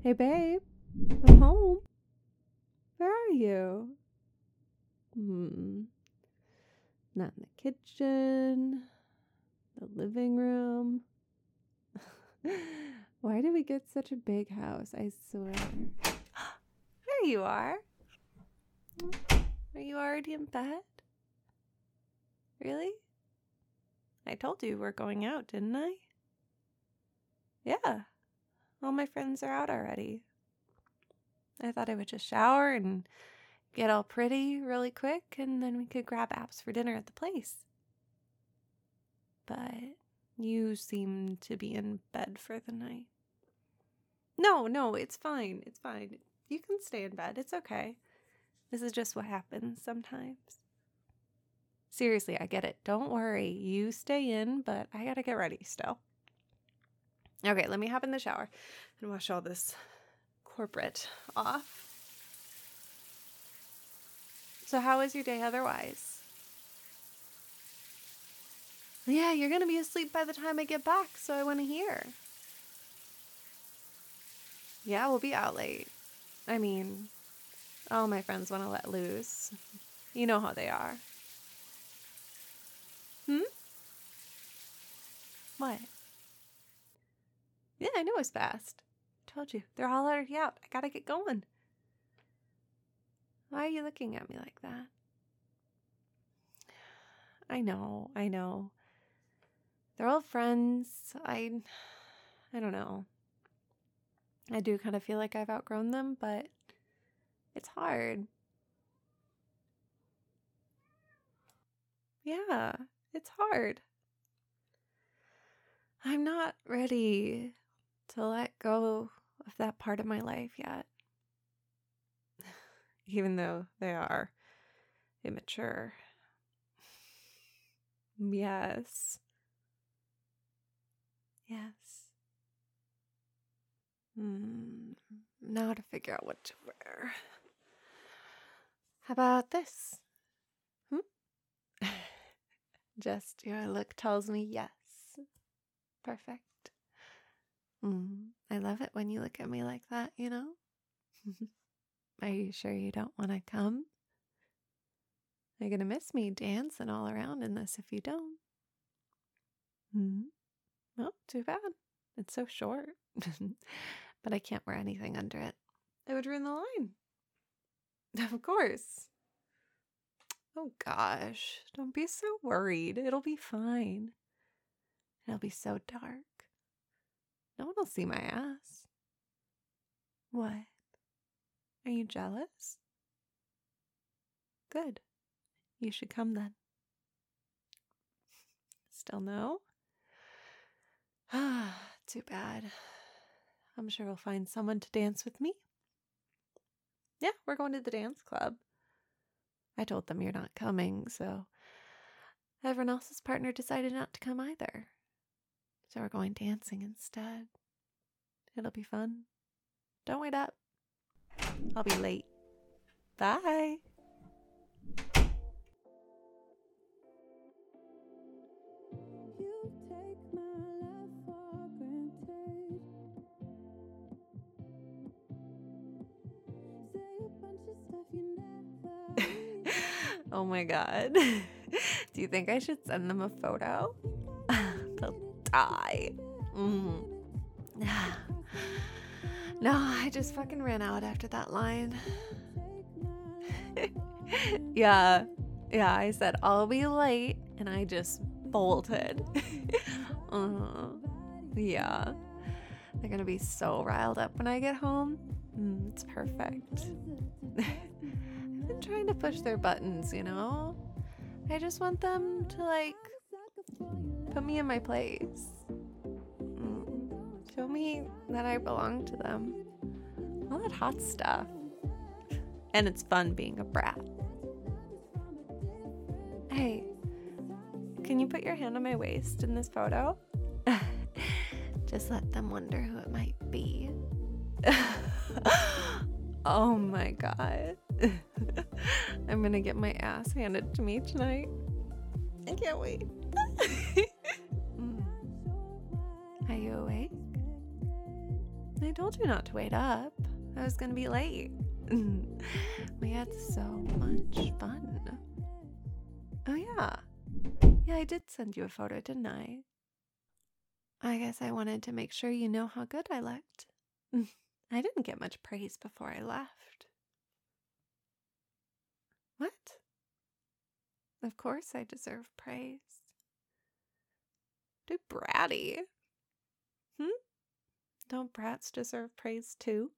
Hey, babe. I'm home. Where are you? Not in the kitchen. The living room. Why did we get such a big house? I swear. There you are. Are you already in bed? Really? I told you we're going out, didn't I? Yeah. All my friends are out already. I thought I would just shower and get all pretty really quick, and then we could grab apps for dinner at the place. But you seem to be in bed for the night. No, it's fine. It's fine. You can stay in bed. It's okay. This is just what happens sometimes. Seriously, I get it. Don't worry. You stay in, but I gotta get ready still. Okay, let me hop in the shower and wash all this corporate off. So how was your day otherwise? Yeah, you're gonna be asleep by the time I get back, so I want to hear. Yeah, we'll be out late. I mean, all my friends want to let loose. You know how they are. What? Yeah, I know it's fast. I told you, they're all already out. I gotta get going. Why are you looking at me like that? I know. They're all friends. I don't know. I do kind of feel like I've outgrown them, but it's hard. Yeah, it's hard. I'm not ready to let go of that part of my life yet. Even though they are immature. Yes. Now to figure out what to wear. How about this? Just your look tells me yes. Perfect. I love it when you look at me like that, you know? Are you sure you don't want to come? You're going to miss me dancing all around in this if you don't. Oh, too bad. It's so short. But I can't wear anything under it. It would ruin the line. Of course. Oh gosh, don't be so worried. It'll be fine. It'll be so dark. No one will see my ass. What? Are you jealous? Good. You should come then. Still no? Too bad. I'm sure we'll find someone to dance with me. Yeah, we're going to the dance club. I told them you're not coming, so everyone else's partner decided not to come either. So we're going dancing instead. It'll be fun. Don't wait up. I'll be late. Bye. Oh my god. Do you think I should send them a photo? They'll die. No, I just fucking ran out after that line. Yeah, I said I'll be late and I just bolted. Yeah. They're gonna be so riled up when I get home. It's perfect. I've been trying to push their buttons, you know? I just want them to, like, put me in my place. Show me that I belong to them. All that hot stuff. And it's fun being a brat. Hey, can you put your hand on my waist in this photo? Just let them wonder who it might be. Oh my god. I'm gonna get my ass handed to me tonight. I can't wait. Are you awake? I told you not to wait up. I was gonna be late. We had so much fun. Oh yeah. Yeah, I did send you a photo, didn't I? I guess I wanted to make sure you know how good I looked. I didn't get much praise before I left. What? Of course I deserve praise. Do bratty. Don't brats deserve praise too?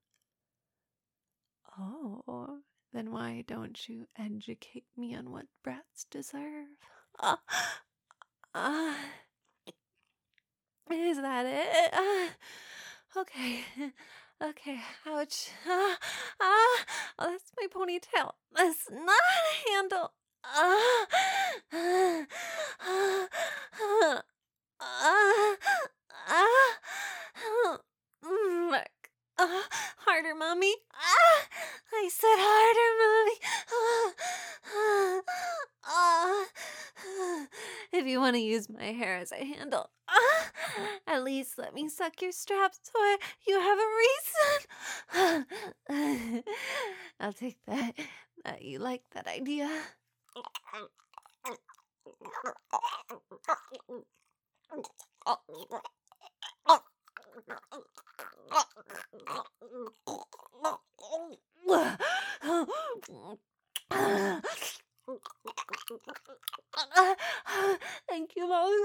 Oh, then why don't you educate me on what brats deserve? Is that it? Okay. Okay, ouch. Oh, that's my ponytail. That's not a handle. Look. Harder, mommy. I said harder, mommy. If you want to use my hair as a handle, at least let me suck your straps so you have a reason. I'll take that. You like that idea? Thank you, Mommy.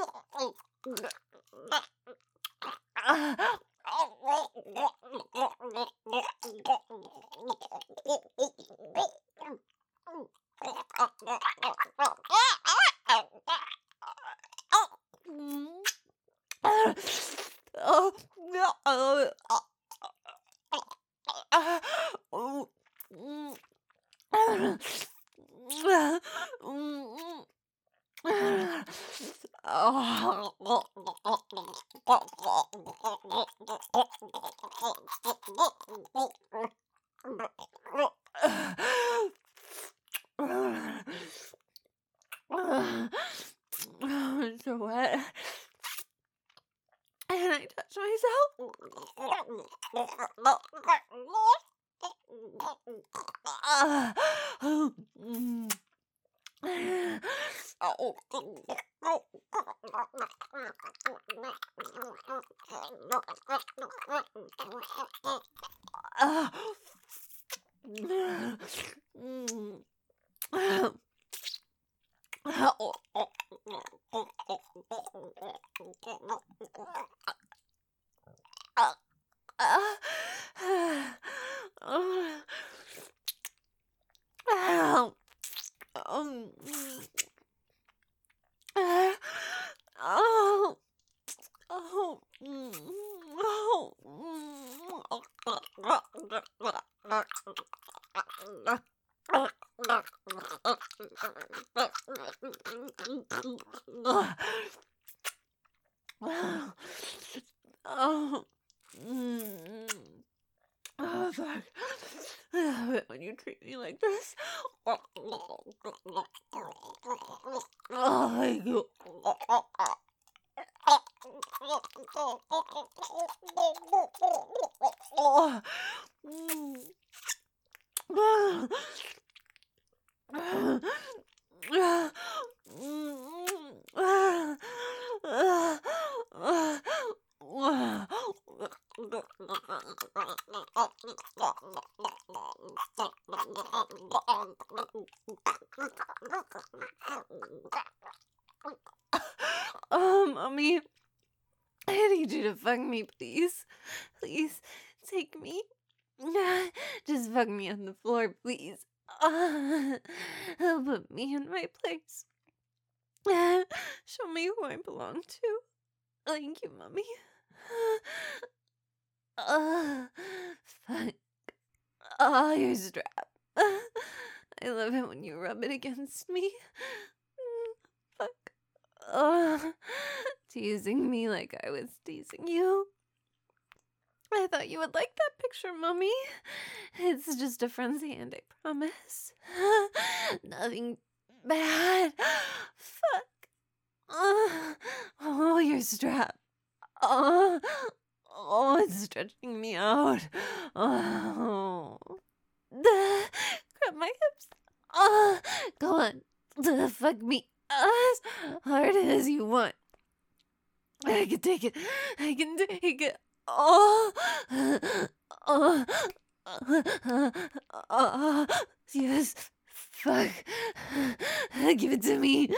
I'm so wet. And I touch myself. Oh, fuck. I love it when you treat me like this. Oh, thank you. Mommy, I need you to fuck me, please. Please, take me. Just fuck me on the floor, please. Put me in my place. Show me who I belong to. Thank you, Mommy. Fuck. Oh, your strap. I love it when you rub it against me. Fuck. Teasing me like I was teasing you. I thought you would like that picture, Mommy. It's just a friend's hand, I promise. Nothing bad. Fuck. Oh, your strap. Oh, It's stretching me out. Oh. Grab my hips. Go on. Fuck me as hard as you want. I can take it. I can take it. Oh. Yes. Fuck. Give it to me.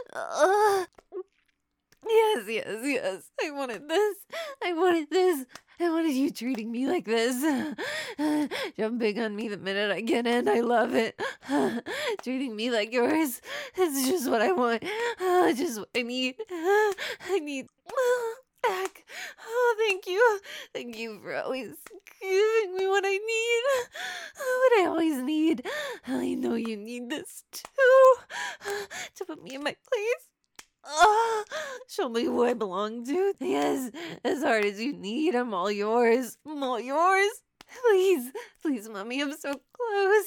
Yes. I wanted this. I wanted you treating me like this. Jumping on me the minute I get in. I love it. Treating me like yours. It's just what I want. Just what I need. I need back. Oh, thank you. Thank you for always giving me what I need. What I always need. I know you need this too. To put me in my place. Show me who I belong to. Yes, as hard as you need, I'm all yours. I'm all yours. Please, mommy, I'm so close.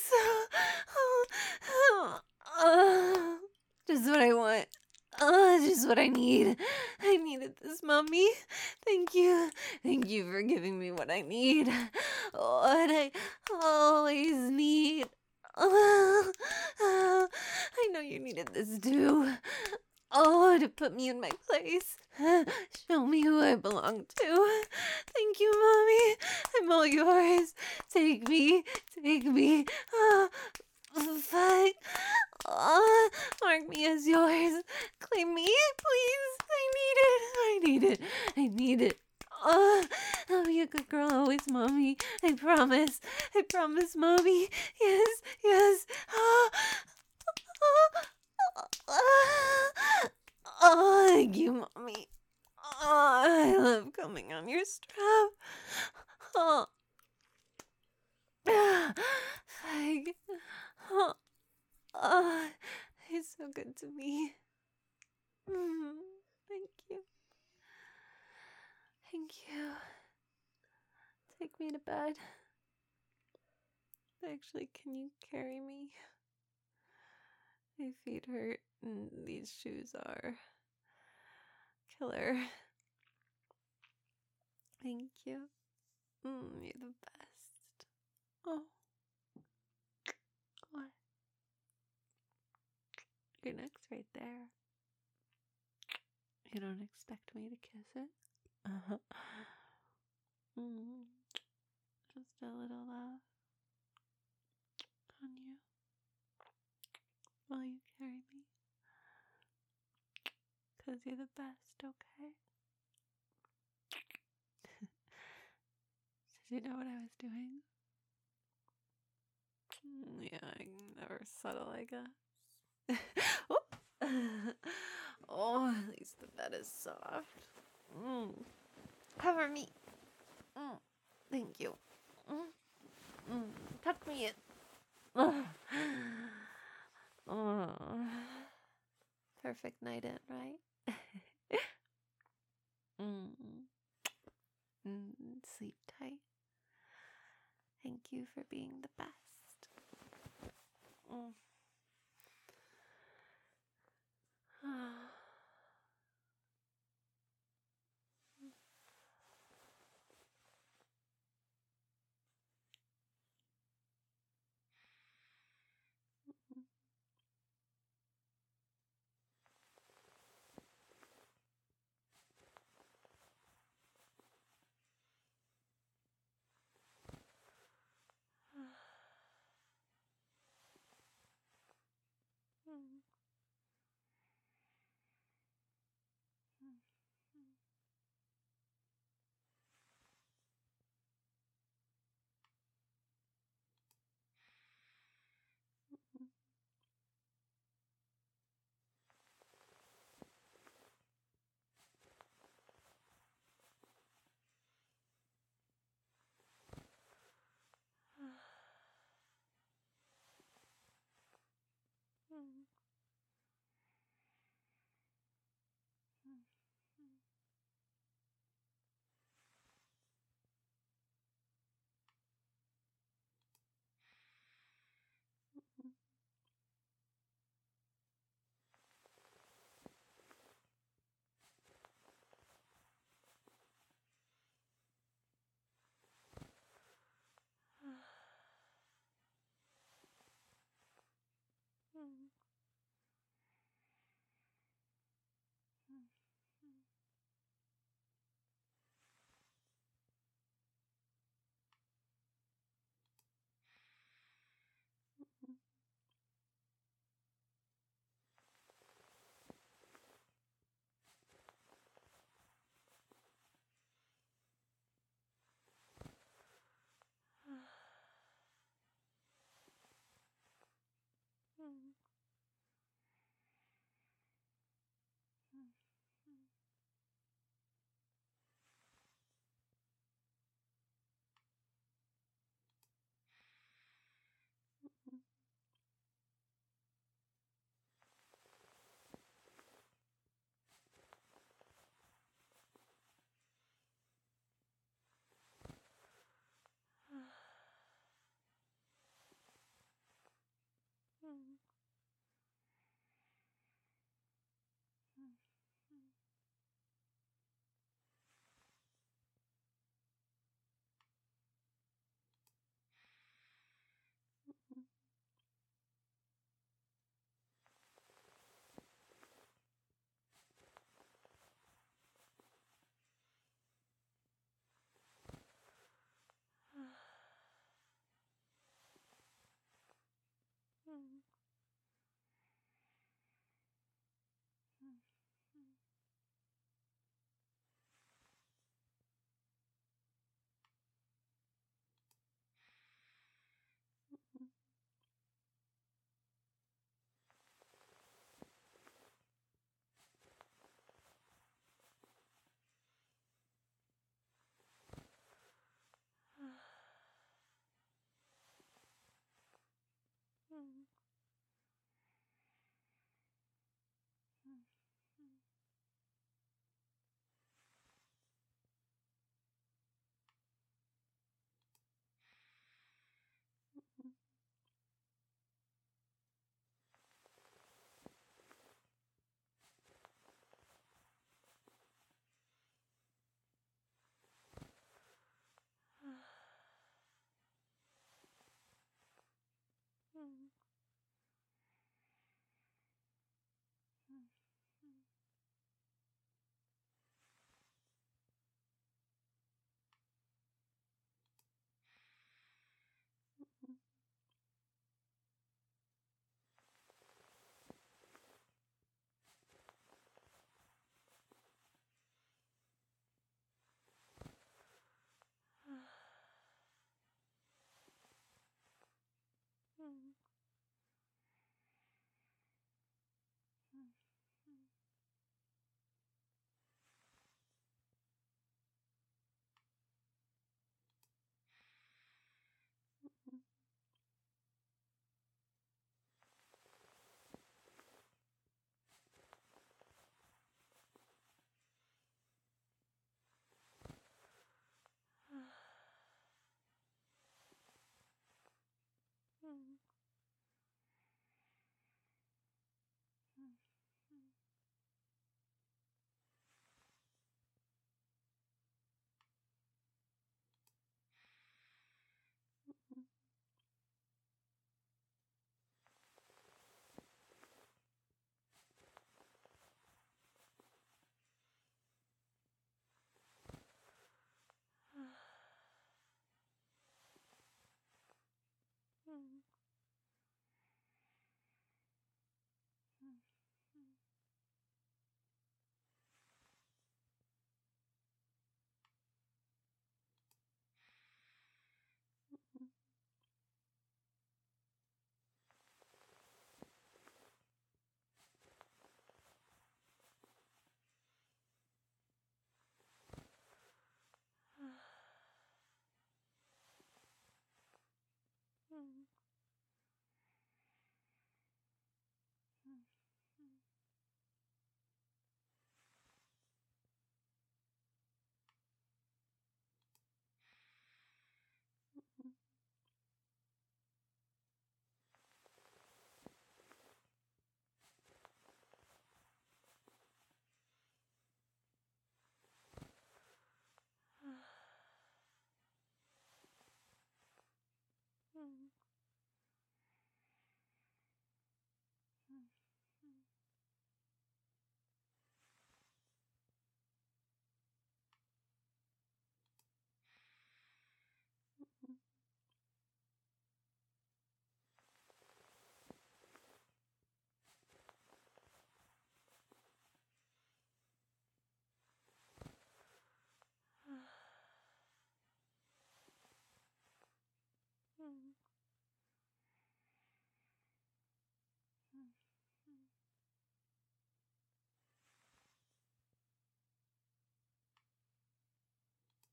Just what I want. Just what I need. I needed this, mommy. Thank you. Thank you for giving me what I need. What I always need. I know you needed this too. To put me in my place. Show me who I belong to. Thank you, mommy. I'm all yours. Take me. Fuck. Mark me as yours. Claim me, please. I need it. I'll be a good girl always, mommy. I promise, mommy. Yes. Thank you, mommy. I love coming on your strap. Fag. He's so good to me. Thank you. Take me to bed. Actually, can you carry me? My feet hurt, and these shoes are killer. Thank you. You're the best. Oh. What? Your neck's right there. You don't expect me to kiss it? Just a little love on you while you carry me. 'Cause you're the best, okay? Did you know what I was doing? Yeah, I'm never subtle, I guess. Oh, at least the bed is soft. Cover me. Thank you. Tuck me in. Perfect night in, right? Sleep tight. Thank you for being the best.